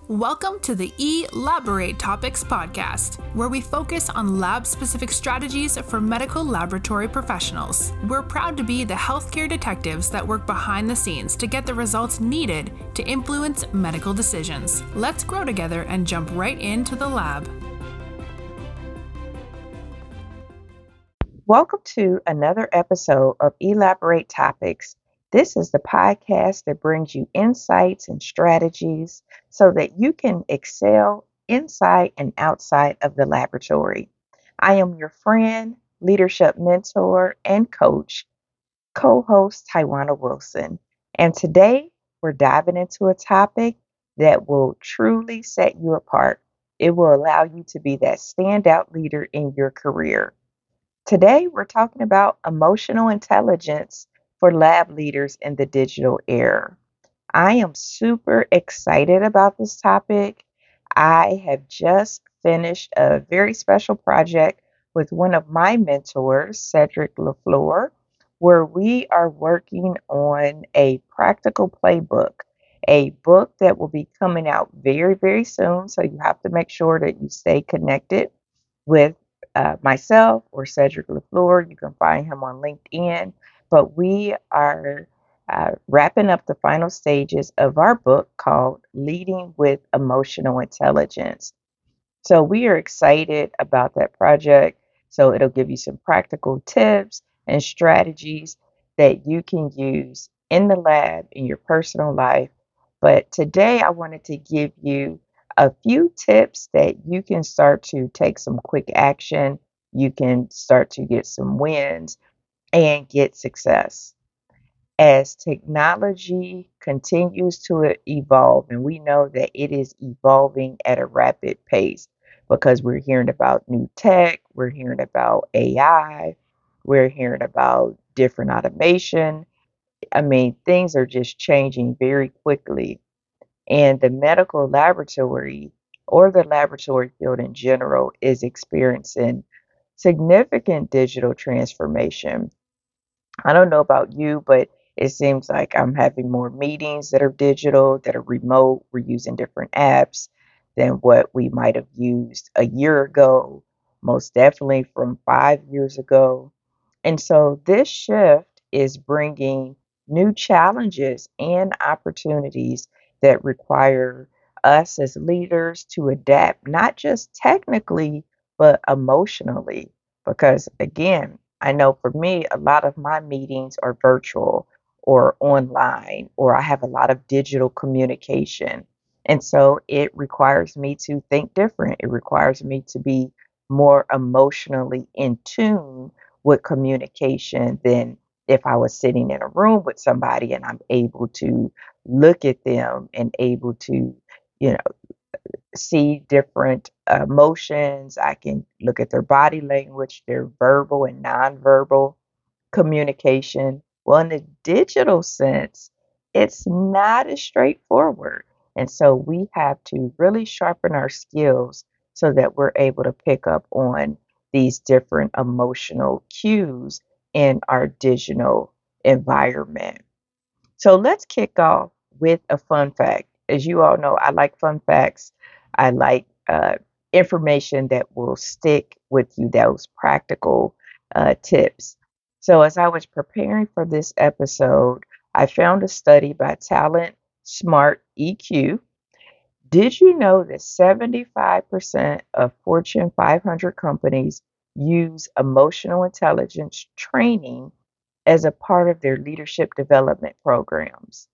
Welcome to the Elaborate Topics podcast, where we focus on lab-specific strategies for medical laboratory professionals. We're proud to be the healthcare detectives that work behind the scenes to get the results needed to influence medical decisions. Let's grow together and jump right into the lab. Welcome to another episode of Elaborate Topics. This is the podcast that brings you insights and strategies so that you can excel inside and outside of the laboratory. I am your friend, leadership mentor, and coach, co-host Taiwana Wilson. And today we're diving into a topic that will truly set you apart. It will allow you to be that standout leader in your career. Today, we're talking about emotional intelligence for lab leaders in the digital era. I am super excited about this topic. I have just finished a very special project with one of my mentors, Cedric LaFleur, where we are working on a practical playbook, a book that will be coming out very, very soon. So you have to make sure that you stay connected with myself or Cedric LaFleur. You can find him on LinkedIn. But we are wrapping up the final stages of our book called Leading with Emotional Intelligence. So we are excited about that project. So it'll give you some practical tips and strategies that you can use in the lab, in your personal life. But today I wanted to give you a few tips that you can start to take some quick action. You can start to get some wins and get success. As technology continues to evolve, and we know that it is evolving at a rapid pace because we're hearing about new tech, we're hearing about AI, we're hearing about different automation. I mean, things are just changing very quickly. And the medical laboratory or the laboratory field in general is experiencing significant digital transformation. I don't know about you, but it seems like I'm having more meetings that are digital, that are remote. We're using different apps than what we might have used a year ago, most definitely from 5 years ago. And so this shift is bringing new challenges and opportunities that require us as leaders to adapt, not just technically, but emotionally. Because again, I know for me, a lot of my meetings are virtual or online, or I have a lot of digital communication. And so it requires me to think different. It requires me to be more emotionally in tune with communication than if I was sitting in a room with somebody and I'm able to look at them and able to, you know, see different emotions. I can look at their body language, their verbal and nonverbal communication. Well, in the digital sense, it's not as straightforward. And so we have to really sharpen our skills so that we're able to pick up on these different emotional cues in our digital environment. So let's kick off with a fun fact. As you all know, I like fun facts. I like information that will stick with you, those practical tips. So, as I was preparing for this episode, I found a study by Talent Smart EQ. Did you know that 75% of Fortune 500 companies use emotional intelligence training as a part of their leadership development programs?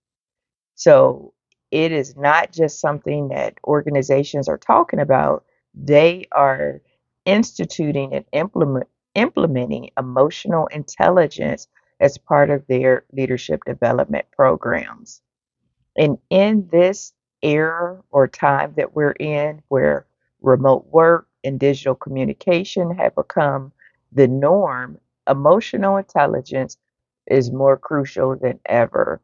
So it is not just something that organizations are talking about, they are instituting and implementing emotional intelligence as part of their leadership development programs. And in this era or time that we're in, where remote work and digital communication have become the norm, emotional intelligence is more crucial than ever.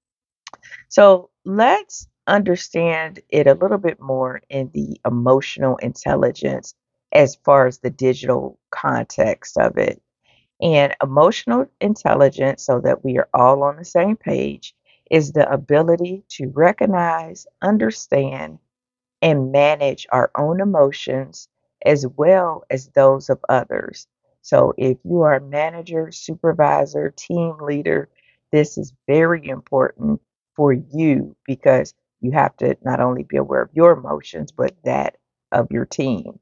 So let's understand it a little bit more in the emotional intelligence as far as the digital context of it. And emotional intelligence, so that we are all on the same page, is the ability to recognize, understand, and manage our own emotions as well as those of others. So, if you are a manager, supervisor, team leader, this is very important for you because you have to not only be aware of your emotions, but that of your team.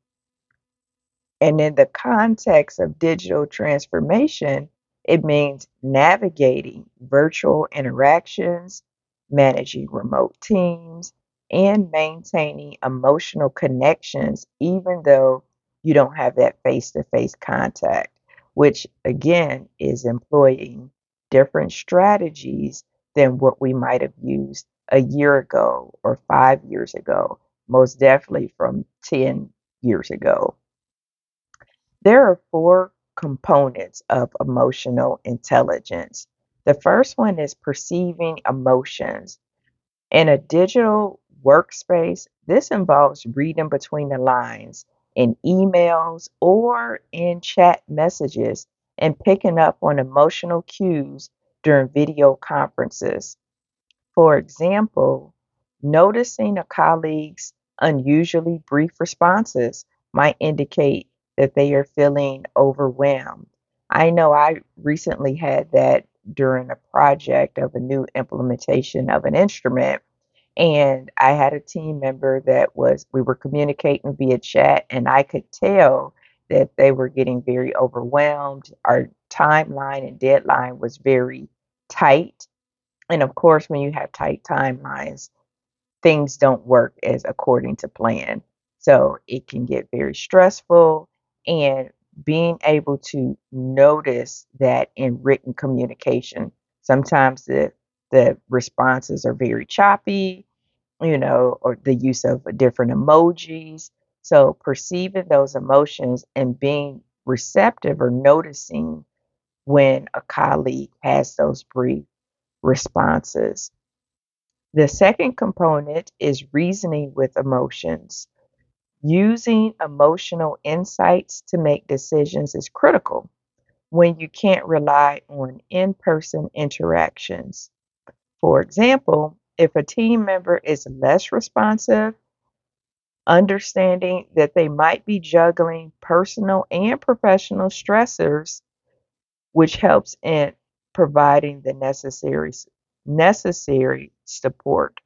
And in the context of digital transformation, it means navigating virtual interactions, managing remote teams, and maintaining emotional connections, even though you don't have that face to face contact, which again is employing different strategies than what we might have used a year ago or 5 years ago, most definitely from 10 years ago. There are four components of emotional intelligence. The first one is perceiving emotions. In a digital workspace, this involves reading between the lines in emails or in chat messages and picking up on emotional cues during video conferences. For example, noticing a colleague's unusually brief responses might indicate that they are feeling overwhelmed. I know I recently had that during a project of a new implementation of an instrument, and I had a team member we were communicating via chat, and I could tell that they were getting very overwhelmed. Our timeline and deadline was very tight, and of course, when you have tight timelines, things don't work as according to plan. So it can get very stressful. And being able to notice that in written communication, sometimes the responses are very choppy, or the use of different emojis. So perceiving those emotions and being receptive or noticing when a colleague has those brief responses. The second component is reasoning with emotions. Using emotional insights to make decisions is critical when you can't rely on in person interactions. For example, if a team member is less responsive, understanding that they might be juggling personal and professional stressors, which helps in providing the necessary support.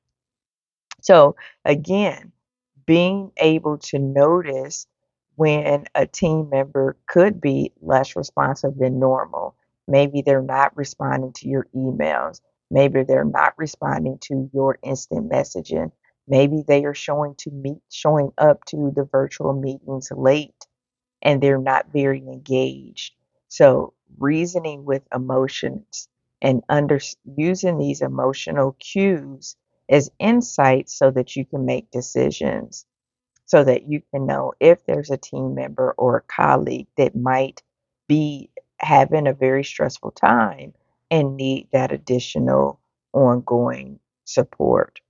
So again, being able to notice when a team member could be less responsive than normal. Maybe they're not responding to your emails. Maybe they're not responding to your instant messaging. Maybe they are showing up to the virtual meetings late and they're not very engaged. So, reasoning with emotions and using these emotional cues as insights so that you can make decisions, so that you can know if there's a team member or a colleague that might be having a very stressful time and need that additional ongoing support.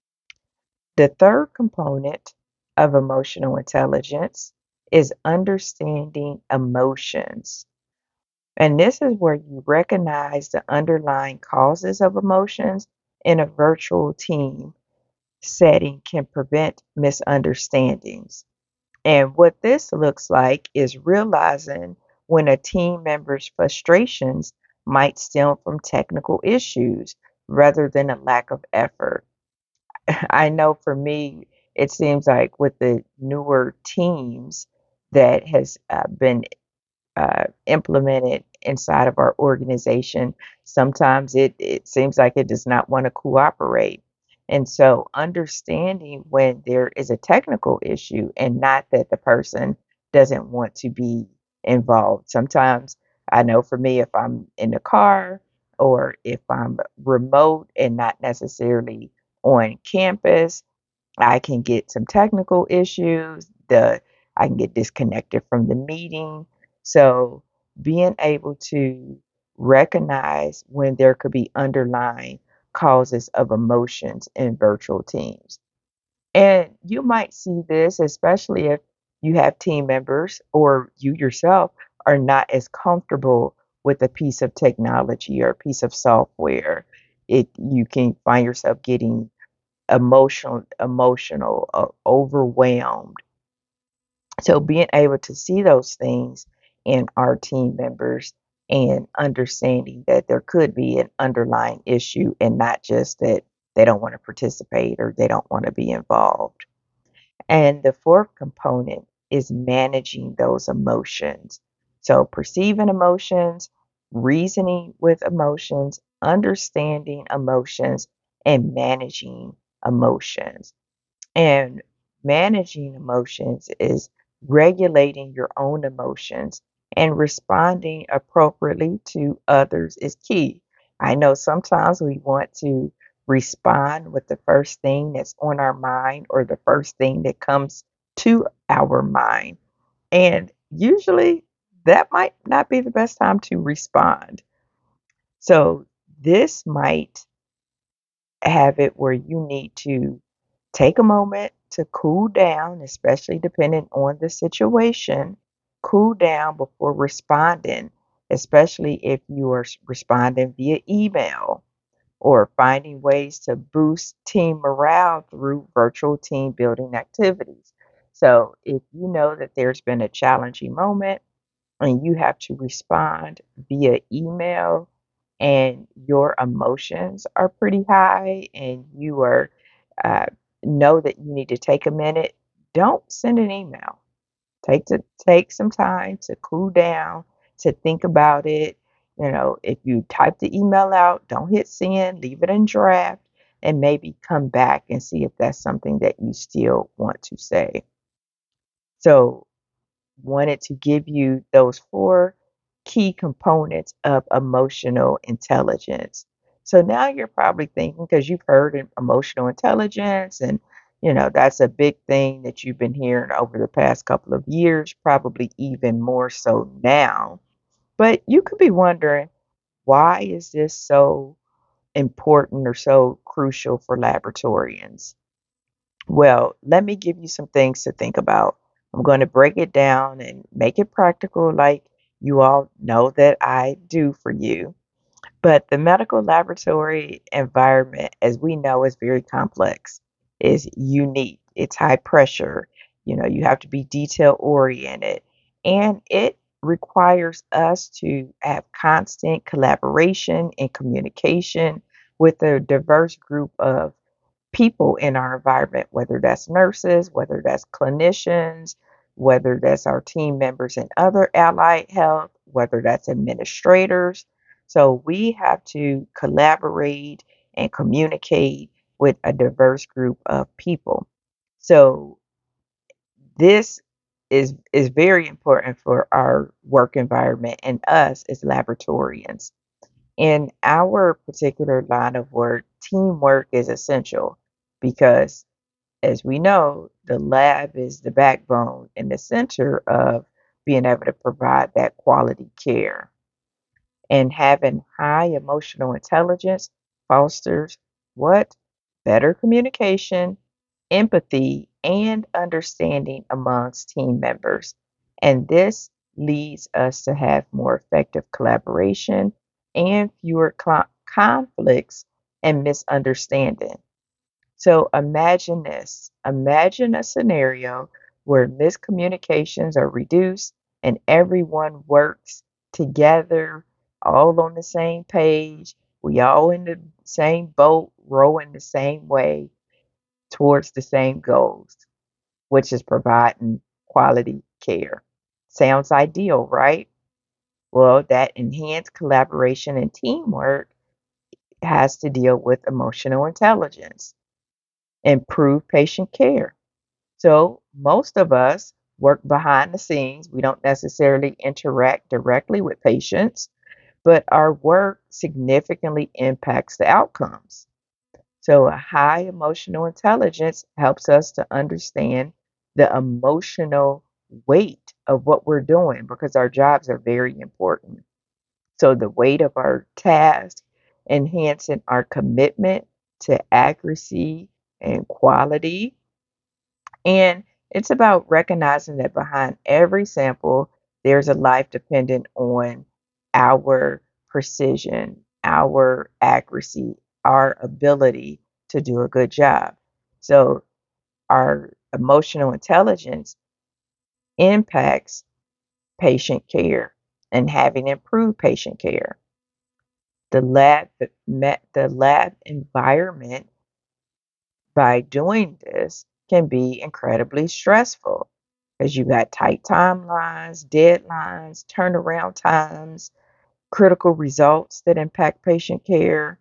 The third component of emotional intelligence is understanding emotions. And this is where you recognize the underlying causes of emotions in a virtual team setting can prevent misunderstandings. And what this looks like is realizing when a team member's frustrations might stem from technical issues rather than a lack of effort. I know for me, it seems like with the newer teams that has been implemented inside of our organization, sometimes it seems like it does not want to cooperate. And so, understanding when there is a technical issue and not that the person doesn't want to be involved. Sometimes I know for me, if I'm in the car or if I'm remote and not necessarily on campus, I can get some technical issues. I can get disconnected from the meeting. So being able to recognize when there could be underlying causes of emotions in virtual teams. And you might see this, especially if you have team members or you yourself are not as comfortable with a piece of technology or a piece of software. You can find yourself getting overwhelmed. So being able to see those things in our team members and understanding that there could be an underlying issue and not just that they don't want to participate or they don't want to be involved. And the fourth component is managing those emotions. So perceiving emotions, reasoning with emotions, understanding emotions, and managing emotions. And managing emotions is regulating your own emotions and responding appropriately to others is key. I know sometimes we want to respond with the first thing that's on our mind or the first thing that comes to our mind. And usually that might not be the best time to respond. So this might have it where you need to take a moment to cool down, especially depending on the situation. Cool down before responding, especially if you are responding via email or finding ways to boost team morale through virtual team building activities. So, if you know that there's been a challenging moment, and you have to respond via email and your emotions are pretty high and you are uh, know that you need to take a minute, don't send an email. Take some time to cool down, to think about it. You know, if you type the email out, don't hit send, leave it in draft, and maybe come back and see if that's something that you still want to say. So wanted to give you those four key components of emotional intelligence. So now you're probably thinking, because you've heard emotional intelligence, and that's a big thing that you've been hearing over the past couple of years, probably even more so now. But you could be wondering, why is this so important or so crucial for laboratorians? Well, let me give you some things to think about. I'm going to break it down and make it practical, like you all know that I do for you. But the medical laboratory environment, as we know, is very complex, is unique, it's high pressure. You have to be detail oriented, and it requires us to have constant collaboration and communication with a diverse group of people in our environment, whether that's nurses, whether that's clinicians, whether that's our team members in other allied health, whether that's administrators. So we have to collaborate and communicate with a diverse group of people. So this is very important for our work environment and us as laboratorians. In our particular line of work, teamwork is essential because, as we know, the lab is the backbone and the center of being able to provide that quality care. And having high emotional intelligence fosters what? Better communication, empathy, and understanding amongst team members. And this leads us to have more effective collaboration and fewer conflicts and misunderstanding. So imagine this. Imagine a scenario where miscommunications are reduced and everyone works together, all on the same page. We all in the same boat, rowing the same way towards the same goals, which is providing quality care. Sounds ideal, right? Well, that enhanced collaboration and teamwork has to deal with emotional intelligence, improve patient care. So, most of us work behind the scenes. We don't necessarily interact directly with patients, but our work significantly impacts the outcomes. So, a high emotional intelligence helps us to understand the emotional weight of what we're doing because our jobs are very important. So, the weight of our task, enhancing our commitment to accuracy and quality. And it's about recognizing that behind every sample, there's a life dependent on our precision, our accuracy, our ability to do a good job. So our emotional intelligence impacts patient care and having improved patient care. The lab environment, by doing this, can be incredibly stressful because you got tight timelines, deadlines, turnaround times, critical results that impact patient care.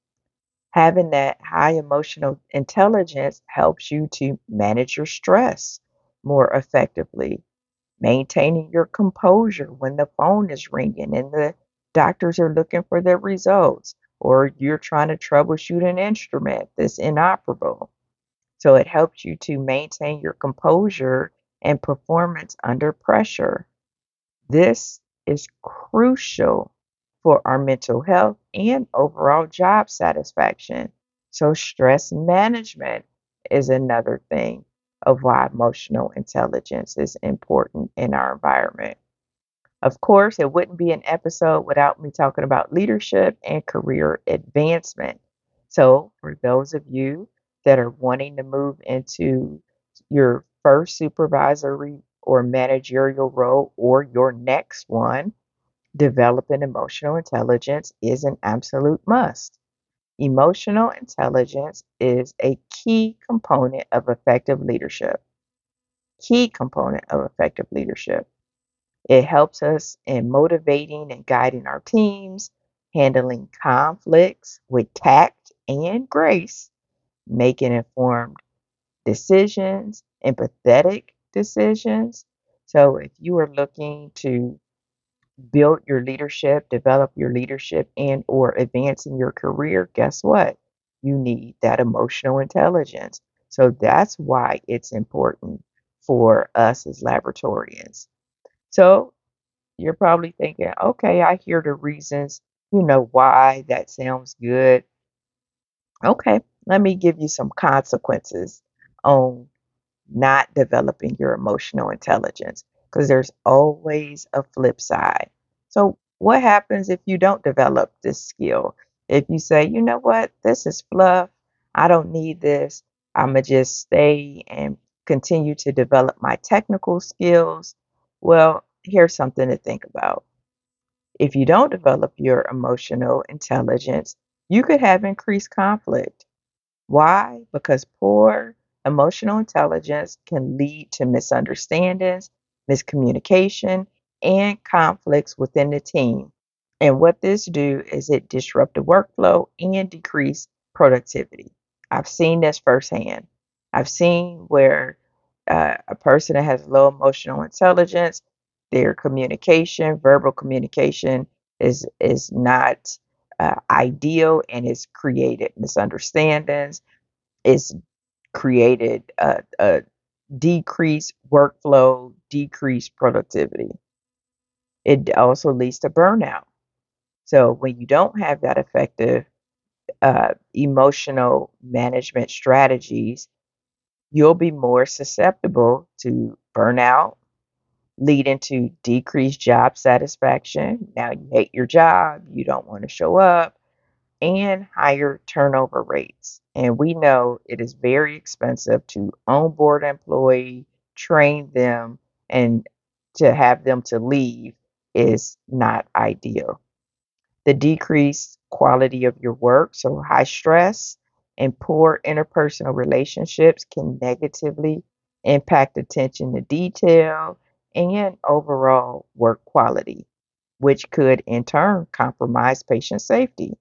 Having that high emotional intelligence helps you to manage your stress more effectively, maintaining your composure when the phone is ringing and the doctors are looking for their results, or you're trying to troubleshoot an instrument that's inoperable. So it helps you to maintain your composure and performance under pressure. This is crucial for our mental health and overall job satisfaction. So, stress management is another thing of why emotional intelligence is important in our environment. Of course, it wouldn't be an episode without me talking about leadership and career advancement. So, for those of you that are wanting to move into your first supervisory or managerial role or your next one, developing emotional intelligence is an absolute must. Emotional intelligence is a key component of effective leadership. Key component of effective leadership. It helps us in motivating and guiding our teams, handling conflicts with tact and grace, making informed decisions, empathetic decisions. So, if you are looking to build your leadership, develop your leadership, and or advance in your career, guess what? You need that emotional intelligence. So that's why it's important for us as laboratorians. So you're probably thinking, okay, I hear the reasons, why that sounds good. Okay, let me give you some consequences on not developing your emotional intelligence because there's always a flip side. So, what happens if you don't develop this skill? If you say, you know what, this is fluff, I don't need this, I'm going to just stay and continue to develop my technical skills. Well, here's something to think about. If you don't develop your emotional intelligence, you could have increased conflict. Why? Because poor emotional intelligence can lead to misunderstandings, miscommunication, and conflicts within the team. And what this do is it disrupt the workflow and decrease productivity. I've seen this firsthand. I've seen where a person that has low emotional intelligence, their communication, verbal communication is not ideal, and it's created misunderstandings. It's created a decreased workflow, decreased productivity. It also leads to burnout. So when you don't have that effective emotional management strategies, you'll be more susceptible to burnout, leading to decreased job satisfaction. Now you hate your job, you don't want to show up, and higher turnover rates. And we know it is very expensive to onboard an employee, train them, and to have them to leave is not ideal. The decreased quality of your work, so high stress and poor interpersonal relationships, can negatively impact attention to detail and overall work quality, which could in turn compromise patient safety.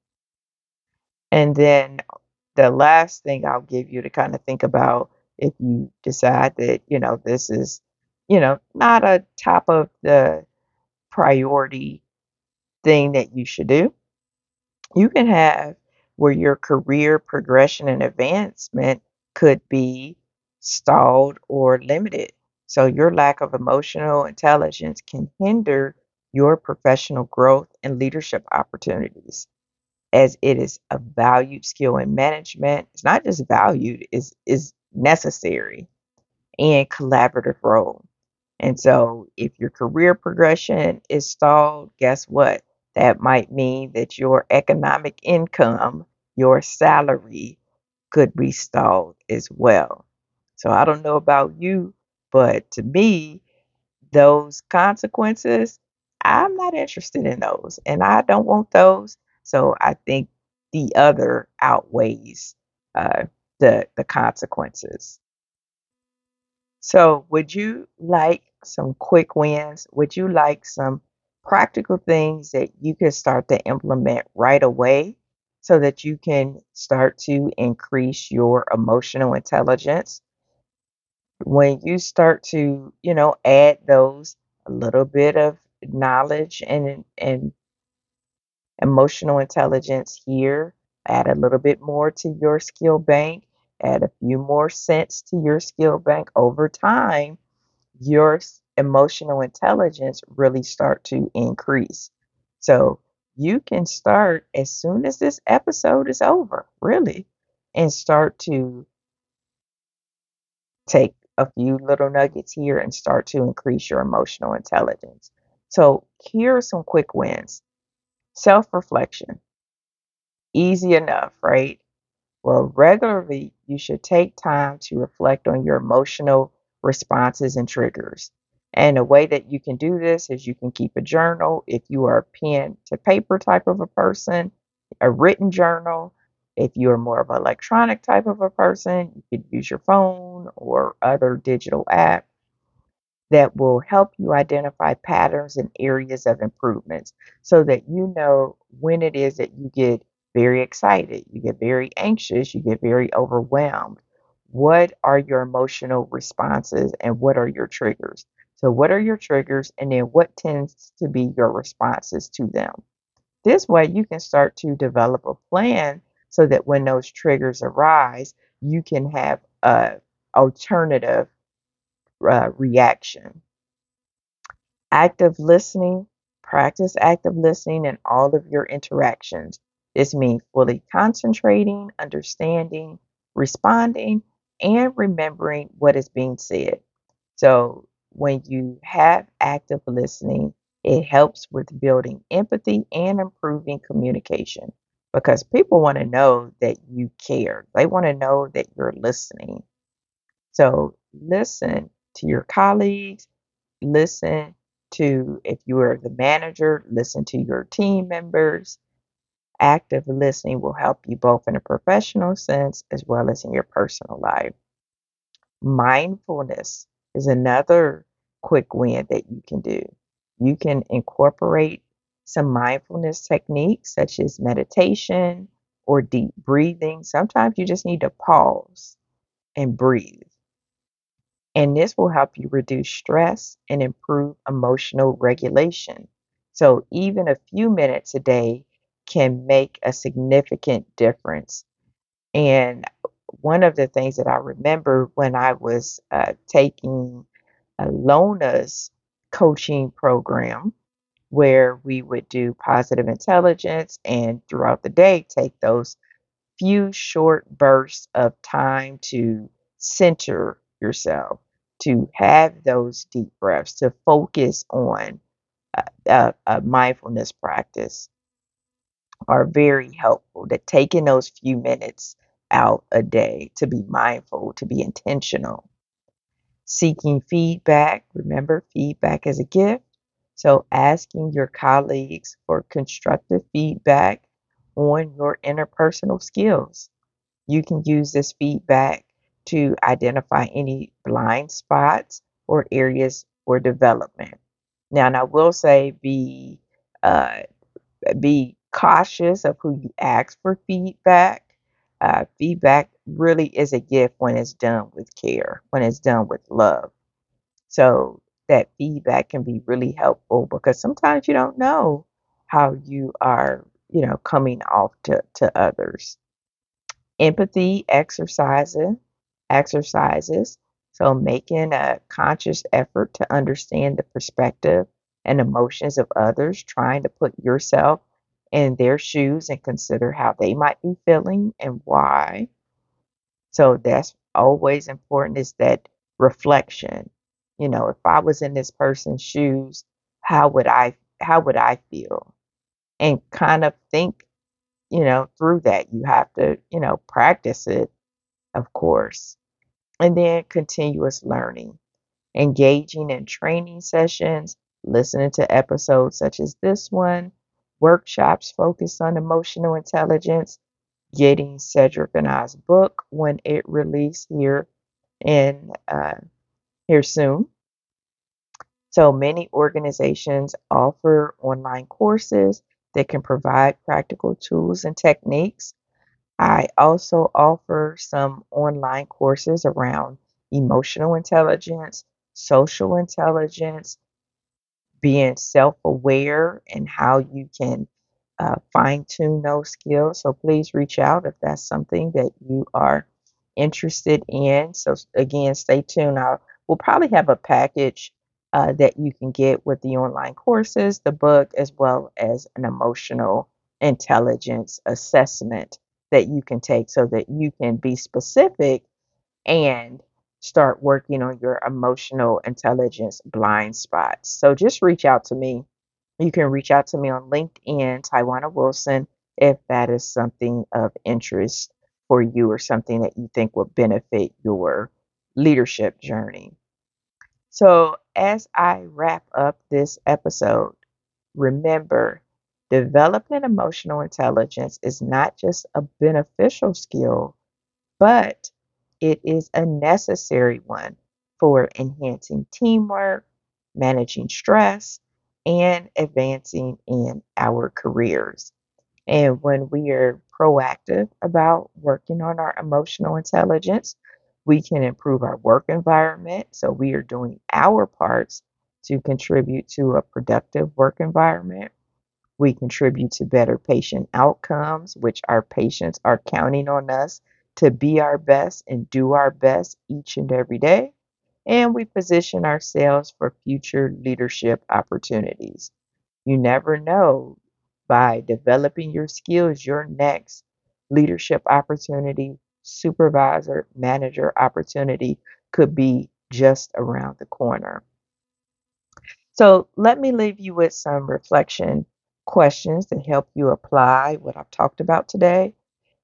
And then the last thing I'll give you to kind of think about if you decide that, this is, not a top of the priority thing that you should do, you can have where your career progression and advancement could be stalled or limited. So, your lack of emotional intelligence can hinder your professional growth and leadership opportunities, as it is a valued skill in management. It's not just valued, is necessary and collaborative role. And so if your career progression is stalled, guess what? That might mean that your economic income, your salary could be stalled as well. So I don't know about you, but to me, those consequences, I'm not interested in those, and I don't want those. So I think the other outweighs the consequences. So would you like some quick wins? Would you like some practical things that you can start to implement right away so that you can start to increase your emotional intelligence? When you start to, add those a little bit of knowledge and emotional intelligence here, add a little bit more to your skill bank, add a few more cents to your skill bank over time, your emotional intelligence really start to increase. So you can start as soon as this episode is over, really, and start to take a few little nuggets here and start to increase your emotional intelligence. So, here are some quick wins. Self reflection, easy enough, right? Well, regularly, you should take time to reflect on your emotional responses and triggers. And a way that you can do this is you can keep a journal if you are a pen to paper type of a person, a written journal. If you are more of an electronic type of a person, you could use your phone or other digital app that will help you identify patterns and areas of improvements so that you know when it is that you get very excited, you get very anxious, you get very overwhelmed. What are your emotional responses and what are your triggers? So, what are your triggers, and then what tends to be your responses to them? This way, you can start to develop a plan so that when those triggers arise, you can have a alternative reaction. Active listening, practice active listening in all of your interactions. This means fully concentrating, understanding, responding, and remembering what is being said. So, when you have active listening, it helps with building empathy and improving communication because people want to know that you care. They want to know that you're listening. So, listen to your colleagues. Listen to, if you are the manager, listen to your team members. Active listening will help you both in a professional sense as well as in your personal life. Mindfulness is another quick win that you can do. You can incorporate some mindfulness techniques such as meditation or deep breathing. Sometimes you just need to pause and breathe. And this will help you reduce stress and improve emotional regulation. So, even a few minutes a day can make a significant difference. And one of the things that I remember when I was taking Lona's coaching program, where we would do positive intelligence and throughout the day take those few short bursts of time to center yourself, to have those deep breaths, to focus on a mindfulness practice are very helpful. That taking those few minutes out a day to be mindful, to be intentional. Seeking feedback, remember, feedback is a gift. So, asking your colleagues for constructive feedback on your interpersonal skills. You can use this feedback to identify any blind spots or areas for development. Now, and I will say uh, be cautious of who you ask for feedback. Feedback really is a gift when it's done with care, when it's done with love. So that feedback can be really helpful because sometimes you don't know how you are, coming off to others. Empathy exercises. So making a conscious effort to understand the perspective and emotions of others, trying to put yourself in their shoes and consider how they might be feeling and why. So that's always important is that reflection. If I was in this person's shoes, how would I feel? And kind of think, through that. You have to, practice it of course. And then continuous learning, engaging in training sessions, listening to episodes such as this one, workshops focused on emotional intelligence, getting Cedric and I's book when it released here soon. So many organizations offer online courses that can provide practical tools and techniques. I also offer some online courses around emotional intelligence, social intelligence, being self aware, and how you can fine tune those skills. So please reach out if that's something that you are interested in. So, again, stay tuned. We'll probably have a package that you can get with the online courses, the book, as well as an emotional intelligence assessment that you can take so that you can be specific and start working on your emotional intelligence blind spots. So just reach out to me. You can reach out to me on LinkedIn, Taiwana Wilson, if that is something of interest for you or something that you think will benefit your leadership journey. So, as I wrap up this episode, remember, developing emotional intelligence is not just a beneficial skill, but it is a necessary one for enhancing teamwork, managing stress, and advancing in our careers. And when we are proactive about working on our emotional intelligence, we can improve our work environment. So we are doing our parts to contribute to a productive work environment. We contribute to better patient outcomes, which our patients are counting on us to be our best and do our best each and every day. And we position ourselves for future leadership opportunities. You never know, by developing your skills, your next leadership opportunity, supervisor, manager opportunity could be just around the corner. So let me leave you with some reflection questions to help you apply what I've talked about today.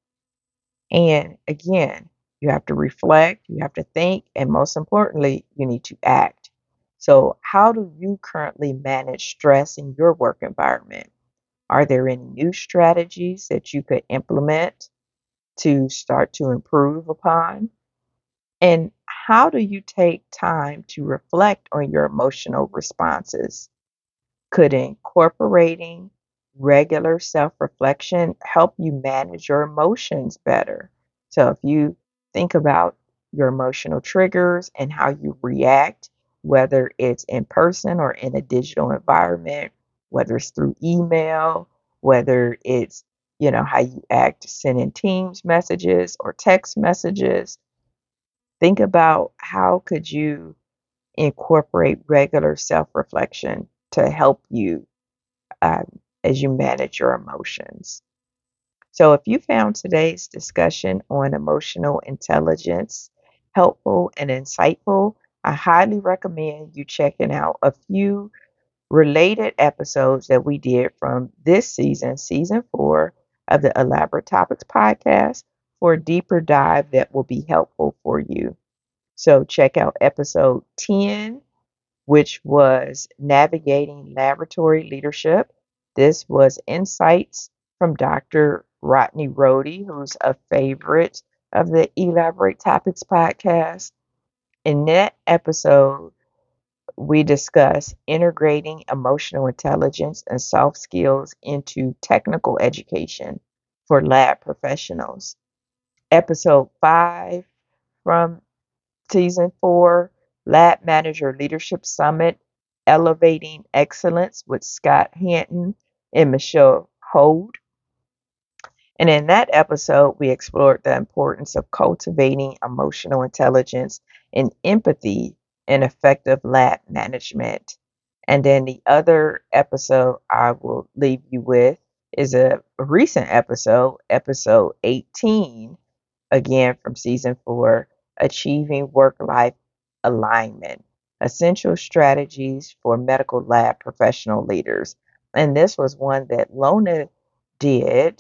And again, you have to reflect, you have to think, and most importantly, you need to act. So, how do you currently manage stress in your work environment? Are there any new strategies that you could implement to start to improve upon? And how do you take time to reflect on your emotional responses? Could incorporating regular self reflection help you manage your emotions better? So, if you think about your emotional triggers and how you react, whether it's in person or in a digital environment, whether it's through email, whether it's how you act sending Teams messages or text messages, think about how could you incorporate regular self reflection to help you as you manage your emotions. So, if you found today's discussion on emotional intelligence helpful and insightful, I highly recommend you checking out a few related episodes that we did from this season, season 4 of the Elaborate Topics podcast, for a deeper dive that will be helpful for you. So, check out episode 10, which was Navigating Laboratory Leadership. This was insights from Dr. Rodney Rohde, who's a favorite of the Elaborate Topics podcast. In that episode, we discuss integrating emotional intelligence and soft skills into technical education for lab professionals. Episode 5 from Season 4, Lab Manager Leadership Summit, Elevating Excellence with Scott Hanton and Michelle Hold. And in that episode, we explored the importance of cultivating emotional intelligence and empathy in effective lab management. And then the other episode I will leave you with is a recent episode, episode 18, again from season 4, Achieving Work Life Alignment, Essential Strategies for Medical Lab Professional Leaders. And this was one that Lona did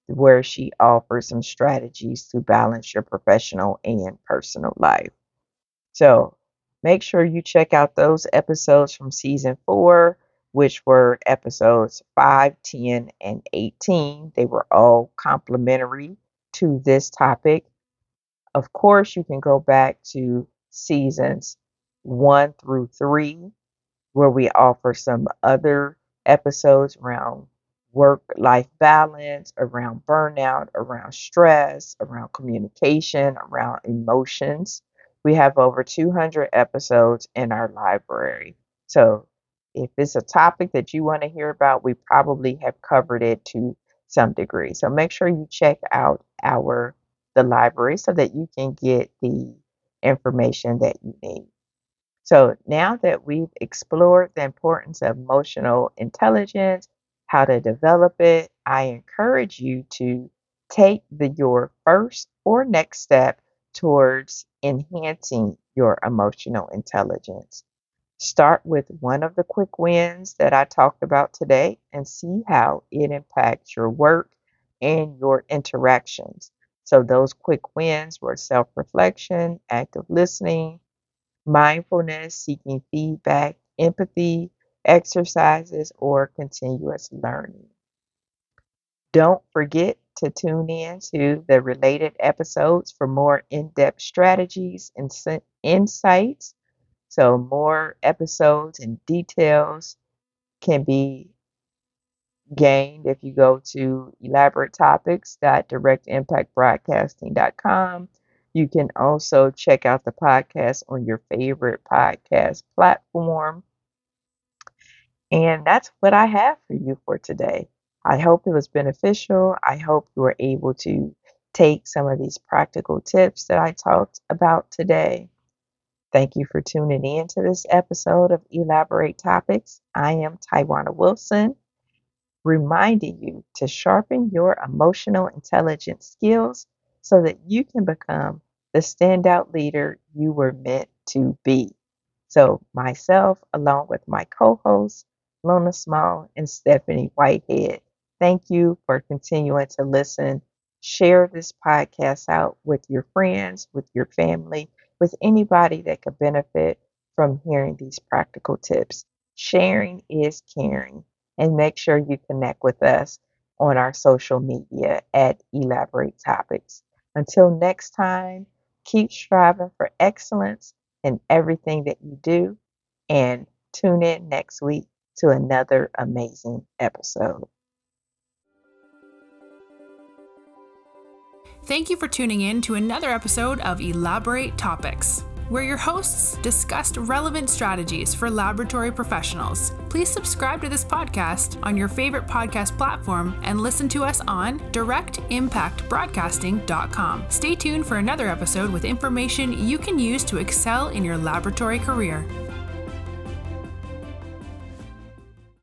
where she offers some strategies to balance your professional and personal life. So make sure you check out those episodes from season 4, which were episodes 5, 10, and 18. They were all complementary to this topic. Of course, you can go back to seasons 1 through 3, where we offer some other episodes around work-life balance, around burnout, around stress, around communication, around emotions. We have over 200 episodes in our library. So if it's a topic that you want to hear about, we probably have covered it to some degree. So make sure you check out the library so that you can get the information that you need. So now that we've explored the importance of emotional intelligence, how to develop it, I encourage you to take your first or next step towards enhancing your emotional intelligence. Start with one of the quick wins that I talked about today and see how it impacts your work and your interactions. So those quick wins were self-reflection, active listening, mindfulness, seeking feedback, empathy, exercises, or continuous learning. Don't forget to tune in to the related episodes for more in-depth strategies and insights. So more episodes and details can be gained if you go to elaboratetopics.directimpactbroadcasting.com. You can also check out the podcast on your favorite podcast platform. And that's what I have for you for today. I hope it was beneficial. I hope you were able to take some of these practical tips that I talked about today. Thank you for tuning in to this episode of Elaborate Topics. I am Tywana Wilson, reminding you to sharpen your emotional intelligence skills so that you can become the standout leader you were meant to be. So myself, along with my co-hosts, Lona Small and Stephanie Whitehead, thank you for continuing to listen. Share this podcast out with your friends, with your family, with anybody that could benefit from hearing these practical tips. Sharing is caring. And make sure you connect with us on our social media at Elaborate Topics. Until next time, keep striving for excellence in everything that you do, and tune in next week to another amazing episode. Thank you for tuning in to another episode of Elaborate Topics, where your hosts discussed relevant strategies for laboratory professionals. Please subscribe to this podcast on your favorite podcast platform and listen to us on directimpactbroadcasting.com. Stay tuned for another episode with information you can use to excel in your laboratory career.